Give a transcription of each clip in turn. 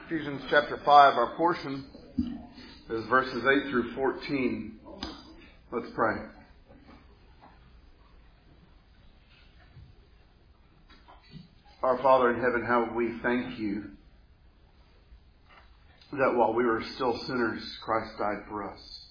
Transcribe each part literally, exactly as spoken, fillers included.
Ephesians chapter five, our portion is verses eight through fourteen. Let's pray. Our Father in heaven, how we thank you that while we were still sinners, Christ died for us.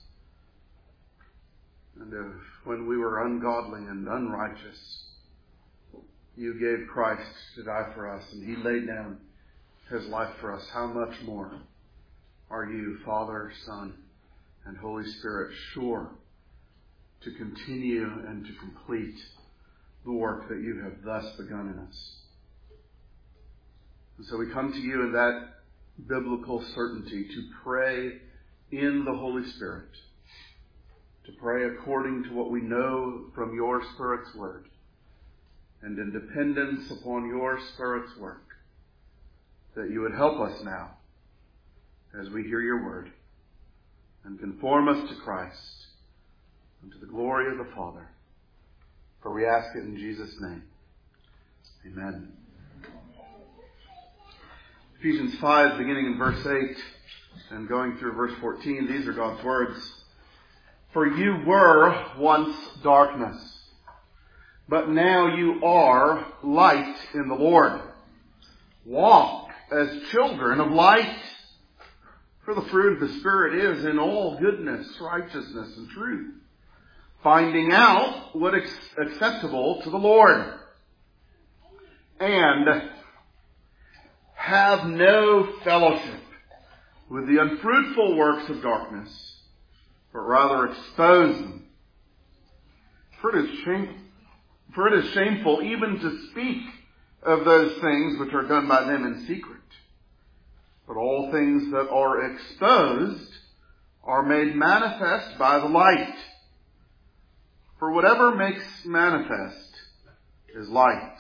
And if, when we were ungodly and unrighteous, you gave Christ to die for us, and He laid down His life for us. How much more are you, Father, Son, and Holy Spirit, sure to continue and to complete the work that you have thus begun in us? And so we come to you in that biblical certainty to pray in the Holy Spirit, to pray according to what we know from your Spirit's word, and in dependence upon your Spirit's work, that you would help us now as we hear your word and conform us to Christ and to the glory of the Father. For we ask it in Jesus' name. Amen. Ephesians five, beginning in verse eight and going through verse fourteen, these are God's words. For you were once darkness, but now you are light in the Lord. Walk as children of light. For the fruit of the Spirit is in all goodness, righteousness, and truth, finding out what is acceptable to the Lord. And have no fellowship with the unfruitful works of darkness, but rather expose them. For it is shame, for it is shameful even to speak of those things which are done by them in secret. But all things that are exposed are made manifest by the light. For whatever makes manifest is light.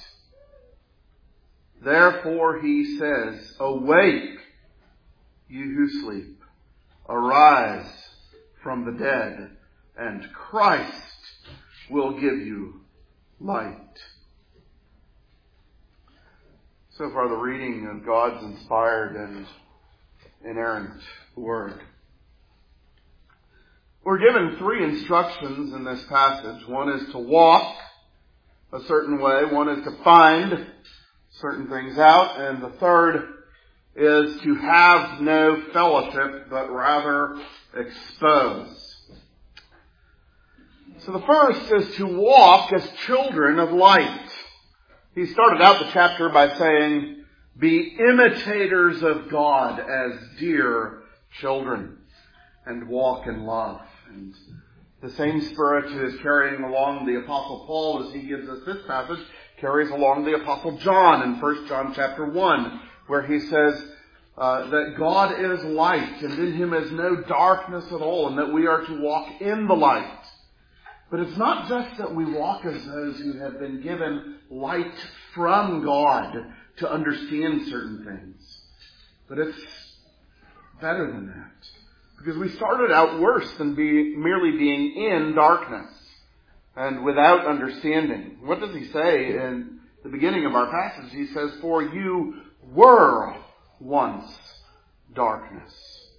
Therefore he says, awake, you who sleep. Arise from the dead, and Christ will give you light. So far, the reading of God's inspired and inerrant word. We're given three instructions in this passage. One is to walk a certain way. One is to find certain things out. And the third is to have no fellowship, but rather expose. So the first is to walk as children of light. He started out the chapter by saying, be imitators of God as dear children, and walk in love. And the same Spirit is carrying along the Apostle Paul as he gives us this passage, carries along the Apostle John in First John chapter one, where he says uh, that God is light, and in Him is no darkness at all, and that we are to walk in the light. But it's not just that we walk as those who have been given light from God to understand certain things. But it's better than that. Because we started out worse than be, merely being in darkness and without understanding. What does he say in the beginning of our passage? He says, for you were once darkness.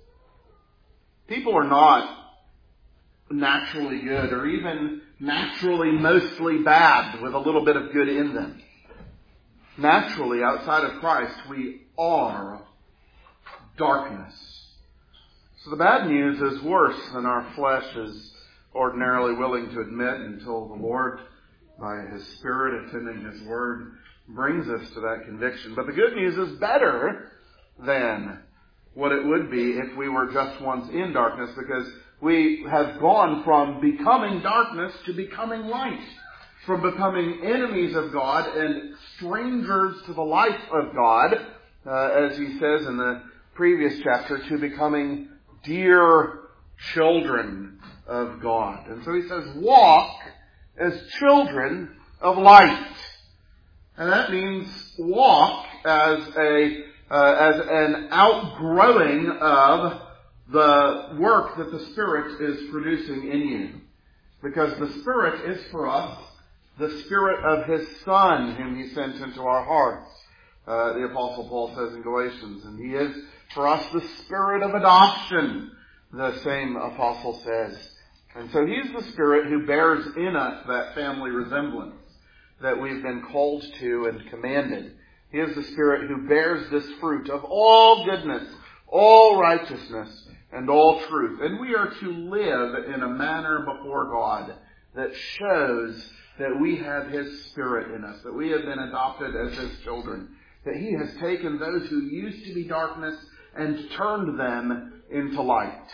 People are not naturally good, or even naturally mostly bad with a little bit of good in them. Naturally, outside of Christ, we are darkness. So the bad news is worse than our flesh is ordinarily willing to admit until the Lord, by His Spirit attending His Word, brings us to that conviction. But the good news is better than what it would be if we were just once in darkness, because we have gone from becoming darkness to becoming light. From becoming enemies of God and strangers to the life of God, uh, as he says in the previous chapter, to becoming dear children of God. And so he says, walk as children of light. And that means walk as a uh, as an outgrowing of the work that the Spirit is producing in you. Because the Spirit is for us the Spirit of His Son whom He sent into our hearts, uh, the Apostle Paul says in Galatians. And He is for us the Spirit of adoption, the same Apostle says. And so He's the Spirit who bears in us that family resemblance that we've been called to and commanded. He is the Spirit who bears this fruit of all goodness, all righteousness, and all truth. And we are to live in a manner before God that shows that we have His Spirit in us, that we have been adopted as His children, that He has taken those who used to be darkness and turned them into light.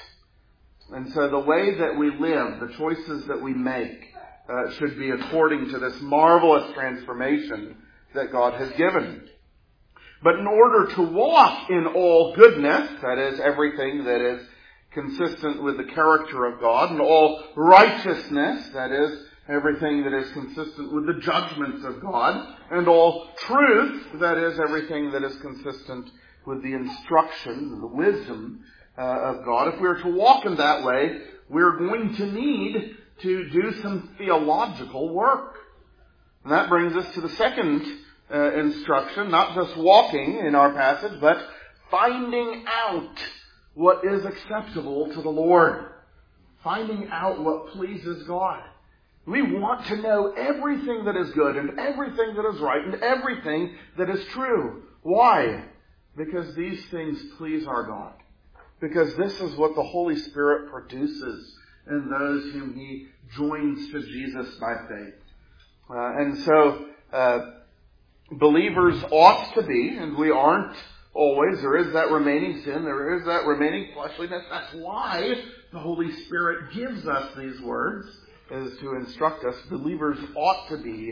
And so the way that we live, the choices that we make, uh, should be according to this marvelous transformation that God has given. But in order to walk in all goodness, that is, everything that is consistent with the character of God, and all righteousness, that is, everything that is consistent with the judgments of God, and all truth, that is, everything that is consistent with the instruction and the wisdom uh, of God. If we are to walk in that way, we're going to need to do some theological work. And that brings us to the second uh, instruction, not just walking in our passage, but finding out what is acceptable to the Lord. Finding out what pleases God. We want to know everything that is good and everything that is right and everything that is true. Why? Because these things please our God. Because this is what the Holy Spirit produces in those whom He joins to Jesus by faith. Uh, and so, uh, believers ought to be, and we aren't always. There is that remaining sin. There is that remaining fleshliness. That's why the Holy Spirit gives us these words, is to instruct us. Believers ought to be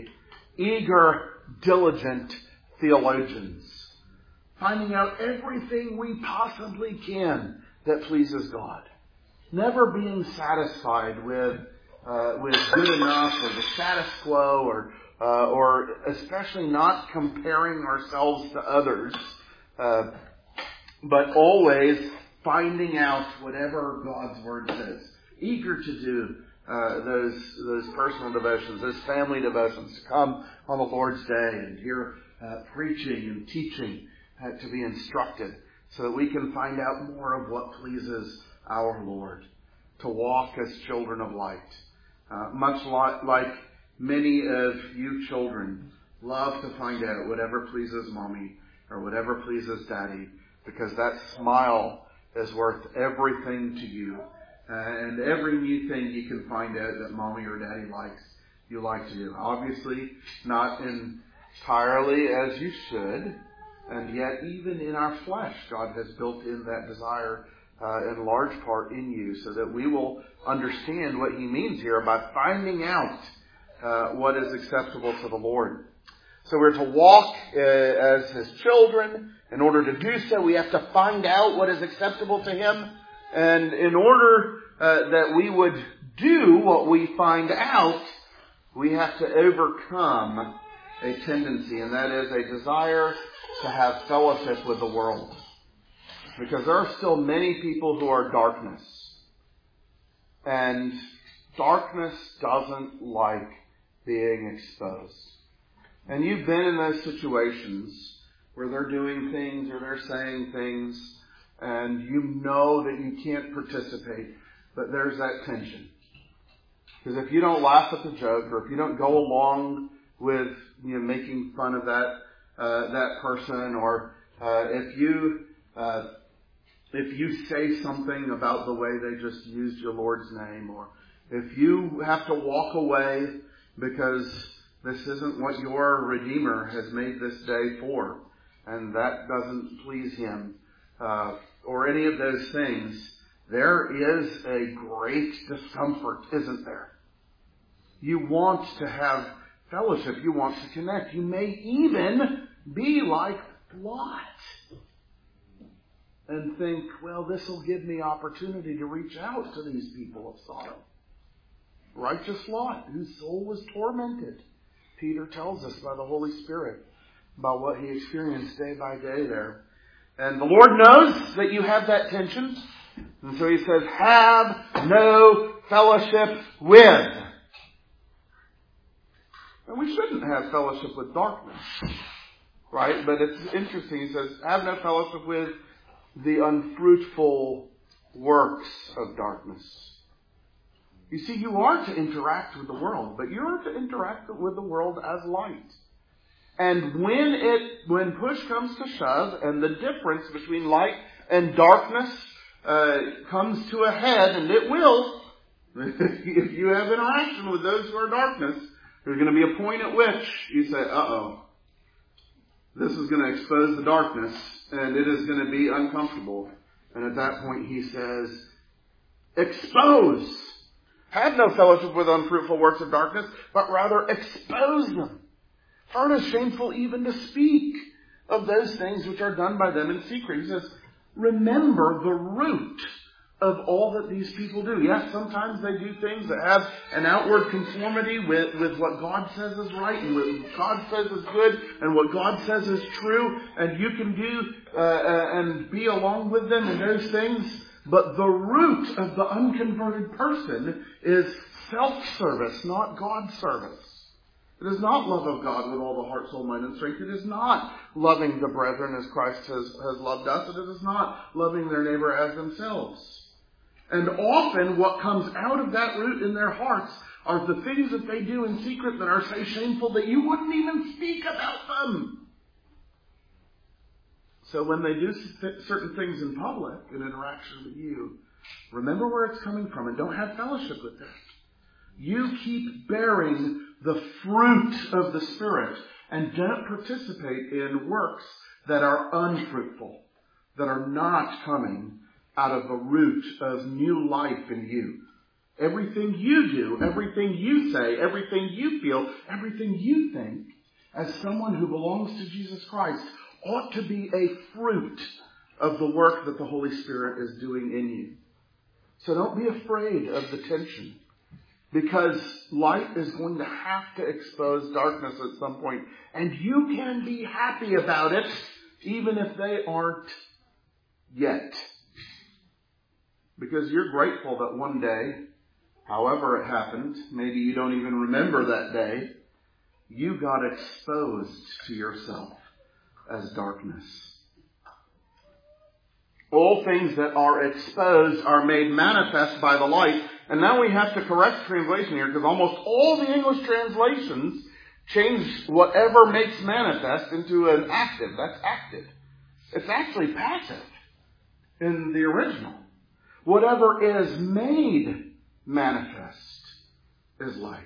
eager, diligent theologians, finding out everything we possibly can that pleases God. Never being satisfied with uh, with good enough or the status quo, or uh, or especially not comparing ourselves to others, uh, but always finding out whatever God's Word says. Eager to do uh, those those personal devotions, those family devotions, to come on the Lord's Day and hear uh, preaching and teaching, uh, to be instructed, so that we can find out more of what pleases our Lord, to walk as children of light. Uh, much like, like many of you children love to find out whatever pleases mommy or whatever pleases daddy, because that smile is worth everything to you. Uh, and every new thing you can find out that mommy or daddy likes, you like to do. Obviously, not entirely as you should. And yet, even in our flesh, God has built in that desire uh, in large part in you, so that we will understand what He means here by finding out uh, what is acceptable to the Lord. So we're to walk uh, as His children. In order to do so, we have to find out what is acceptable to Him. And in order uh, that we would do what we find out, we have to overcome a tendency, and that is a desire to have fellowship with the world. Because there are still many people who are darkness. And darkness doesn't like being exposed. And you've been in those situations where they're doing things or they're saying things, and you know that you can't participate, but there's that tension. Because if you don't laugh at the joke, or if you don't go along with, you know, making fun of that uh, that person, or uh, if you uh, if you say something about the way they just used your Lord's name, or if you have to walk away because this isn't what your Redeemer has made this day for, and that doesn't please Him, uh, or any of those things, there is a great discomfort, isn't there? You want to have fellowship. You want to connect. You may even be like Lot and think, well, this will give me opportunity to reach out to these people of Sodom. Righteous Lot, whose soul was tormented. Peter tells us by the Holy Spirit about what he experienced day by day there. And the Lord knows that you have that tension. And so He says, have no fellowship with. And we shouldn't have fellowship with darkness. Right? But it's interesting. He says, have no fellowship with the unfruitful works of darkness. You see, you are to interact with the world, but you're to interact with the world as light. And when it, when push comes to shove, and the difference between light and darkness uh, comes to a head, and it will, if you have interaction with those who are darkness, there's going to be a point at which you say, uh-oh, this is going to expose the darkness, and it is going to be uncomfortable. And at that point he says, expose. Have no fellowship with unfruitful works of darkness, but rather expose them. For it is shameful even to speak of those things which are done by them in secret. He says, remember the root of all that these people do. Yes, sometimes they do things that have an outward conformity with, with what God says is right and what God says is good and what God says is true, and you can do uh, uh, and be along with them in those things. But the root of the unconverted person is self-service, not God's service. It is not love of God with all the heart, soul, mind, and strength. It is not loving the brethren as Christ has, has loved us. And it is not loving their neighbor as themselves. And often what comes out of that root in their hearts are the things that they do in secret that are so shameful that you wouldn't even speak about them. So when they do certain things in public, in interaction with you, remember where it's coming from and don't have fellowship with them. You keep bearing the fruit of the Spirit and don't participate in works that are unfruitful, that are not coming out of the root of new life in you. Everything you do, everything you say, everything you feel, everything you think, as someone who belongs to Jesus Christ, ought to be a fruit of the work that the Holy Spirit is doing in you. So don't be afraid of the tension, because light is going to have to expose darkness at some point, and you can be happy about it even if they aren't yet. Because you're grateful that one day, however it happened, maybe you don't even remember that day, you got exposed to yourself as darkness. All things that are exposed are made manifest by the light. And now we have to correct translation here, because almost all the English translations change whatever makes manifest into an active. That's active. It's actually passive in the original. Whatever is made manifest is light.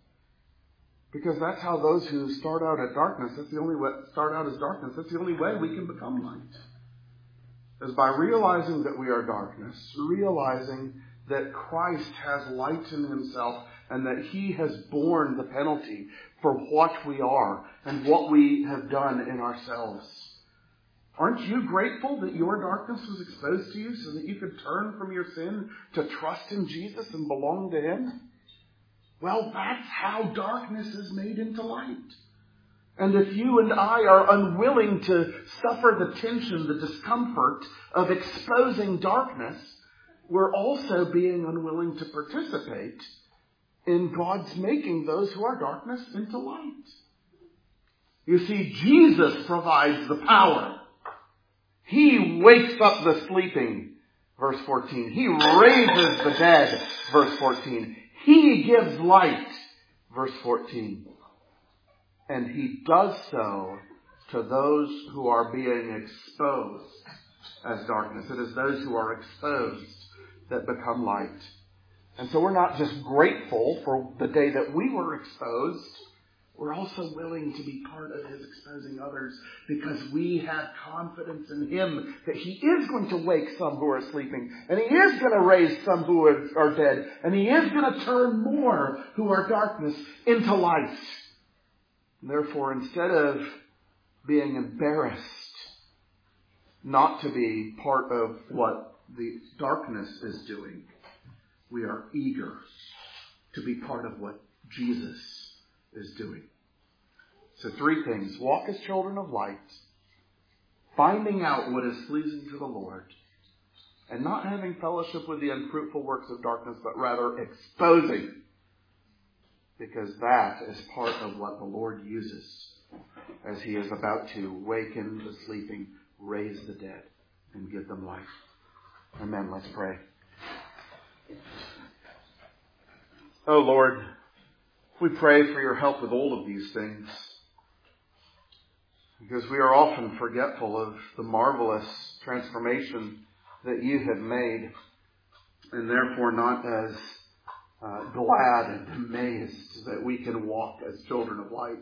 Because that's how those who start out at darkness, that's the only way, start out as darkness, that's the only way we can become light. Is by realizing that we are darkness, realizing that Christ has light in himself and that he has borne the penalty for what we are and what we have done in ourselves. Aren't you grateful that your darkness was exposed to you so that you could turn from your sin to trust in Jesus and belong to him? Well, that's how darkness is made into light. And if you and I are unwilling to suffer the tension, the discomfort of exposing darkness, we're also being unwilling to participate in God's making those who are darkness into light. You see, Jesus provides the power. He wakes up the sleeping, verse fourteen. He raises the dead, verse fourteen. He gives light, verse fourteen. And he does so to those who are being exposed as darkness. It is those who are exposed that become light. And so we're not just grateful for the day that we were exposed. We're also willing to be part of his exposing others, because we have confidence in him that he is going to wake some who are sleeping, and he is going to raise some who are dead, and he is going to turn more who are darkness into light. And therefore, instead of being embarrassed not to be part of what the darkness is doing, we are eager to be part of what Jesus is doing. So three things. Walk as children of light, finding out what is pleasing to the Lord, and not having fellowship with the unfruitful works of darkness, but rather exposing, because that is part of what the Lord uses as he is about to waken the sleeping, raise the dead, and give them life. Amen. Let's pray. Oh Lord, we pray for your help with all of these things, because we are often forgetful of the marvelous transformation that you have made, and therefore not as uh, glad and amazed that we can walk as children of light.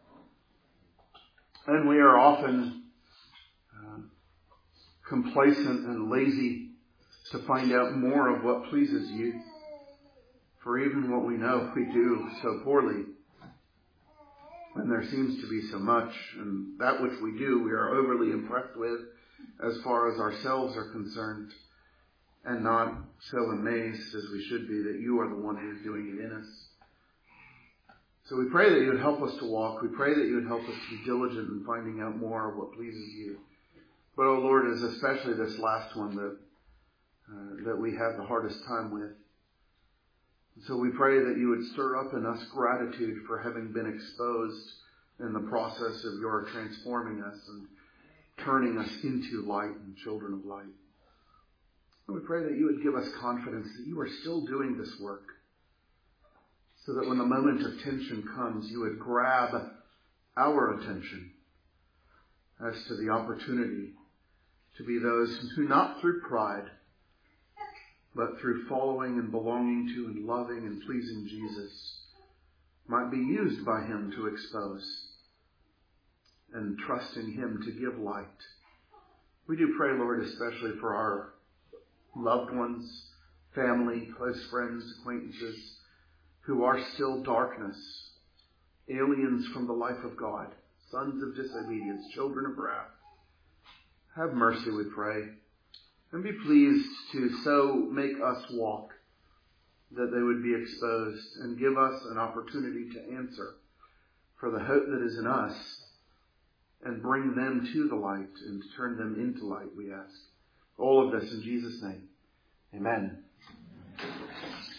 And we are often uh, complacent and lazy to find out more of what pleases you. For even what we know, we do so poorly. And there seems to be so much. And that which we do, we are overly impressed with as far as ourselves are concerned. And not so amazed as we should be that you are the one who is doing it in us. So we pray that you would help us to walk. We pray that you would help us to be diligent in finding out more of what pleases you. But, oh Lord, it is especially this last one that uh, that we have the hardest time with. So we pray that you would stir up in us gratitude for having been exposed in the process of your transforming us and turning us into light and children of light. And we pray that you would give us confidence that you are still doing this work, so that when the moment of tension comes, you would grab our attention as to the opportunity to be those who, not through pride, but through following and belonging to and loving and pleasing Jesus, might be used by him to expose and trusting him to give light. We do pray, Lord, especially for our loved ones, family, close friends, acquaintances, who are still darkness, aliens from the life of God, sons of disobedience, children of wrath. Have mercy, we pray, and be pleased to so make us walk that they would be exposed, and give us an opportunity to answer for the hope that is in us, and bring them to the light and turn them into light, we ask. All of this in Jesus' name. Amen.